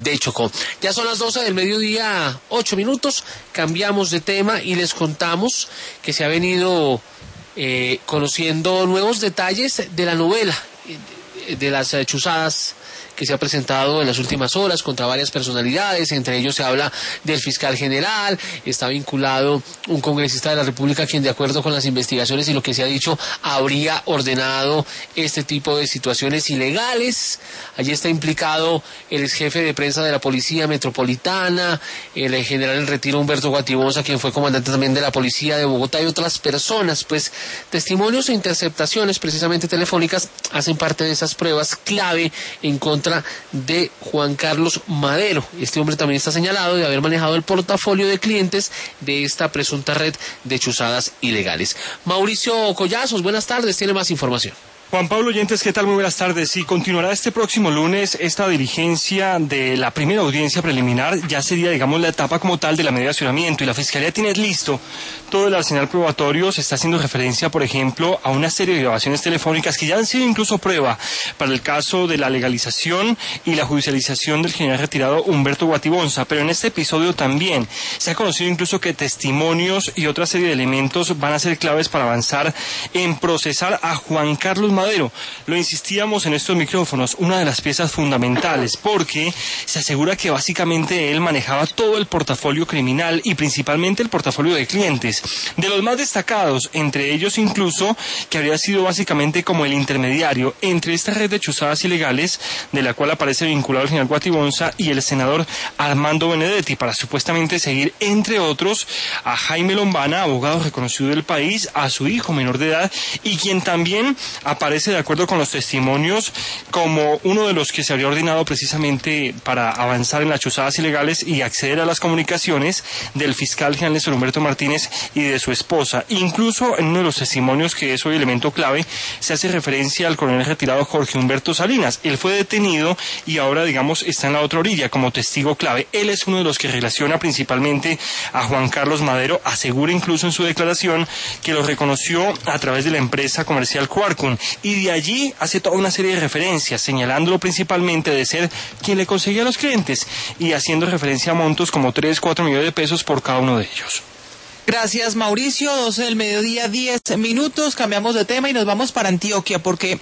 de Chocó. Ya son las 12 del mediodía, 8 minutos, cambiamos de tema y les contamos que se ha venido conociendo nuevos detalles de la novela, de las chuzadas que se ha presentado en las últimas horas contra varias personalidades. Entre ellos se habla del fiscal general, está vinculado un congresista de la República quien, de acuerdo con las investigaciones y lo que se ha dicho, habría ordenado este tipo de situaciones ilegales. Allí está implicado el ex jefe de prensa de la Policía Metropolitana, el general en retiro Humberto Guatibonza, quien fue comandante también de la Policía de Bogotá, y otras personas. Pues testimonios e interceptaciones, precisamente telefónicas, hacen parte de esas pruebas clave en contra de Juan Carlos Madero. Este hombre también está señalado de haber manejado el portafolio de clientes de esta presunta red de chuzadas ilegales. Mauricio Collazos, buenas tardes, tiene más información. Juan Pablo Oyentes, ¿qué tal? Muy buenas tardes. Y continuará este próximo lunes esta diligencia de la primera audiencia preliminar. Ya sería, digamos, la etapa como tal de la medida de asesoramiento, y la Fiscalía tiene listo todo el arsenal probatorio. Se está haciendo referencia, por ejemplo, a una serie de grabaciones telefónicas que ya han sido incluso prueba para el caso de la legalización y la judicialización del general retirado Humberto Guatibonza. Pero en este episodio también se ha conocido incluso que testimonios y otra serie de elementos van a ser claves para avanzar en procesar a Juan Carlos Madero. Lo insistíamos en estos micrófonos, una de las piezas fundamentales, porque se asegura que básicamente él manejaba todo el portafolio criminal y principalmente el portafolio de clientes, de los más destacados, entre ellos incluso que habría sido básicamente como el intermediario entre esta red de chuzadas ilegales, de la cual aparece vinculado el general Guatibonza y el senador Armando Benedetti, para supuestamente seguir, entre otros, a Jaime Lombana, abogado reconocido del país, a su hijo menor de edad, y quien también aparece, de acuerdo con los testimonios, como uno de los que se habría ordenado precisamente para avanzar en las chuzadas ilegales y acceder a las comunicaciones del fiscal general Néstor Humberto Martínez y de su esposa. Incluso en uno de los testimonios, que es hoy elemento clave, se hace referencia al coronel retirado Jorge Humberto Salinas. Él fue detenido y ahora, digamos, está en la otra orilla como testigo clave. Él es uno de los que relaciona principalmente a Juan Carlos Madero. Asegura incluso en su declaración que lo reconoció a través de la empresa comercial Quarkun, y de allí hace toda una serie de referencias, señalándolo principalmente de ser quien le conseguía a los clientes y haciendo referencia a montos como 3-4 millones de pesos por cada uno de ellos. Gracias, Mauricio. 12 del mediodía, 10 minutos. Cambiamos de tema y nos vamos para Antioquia, porque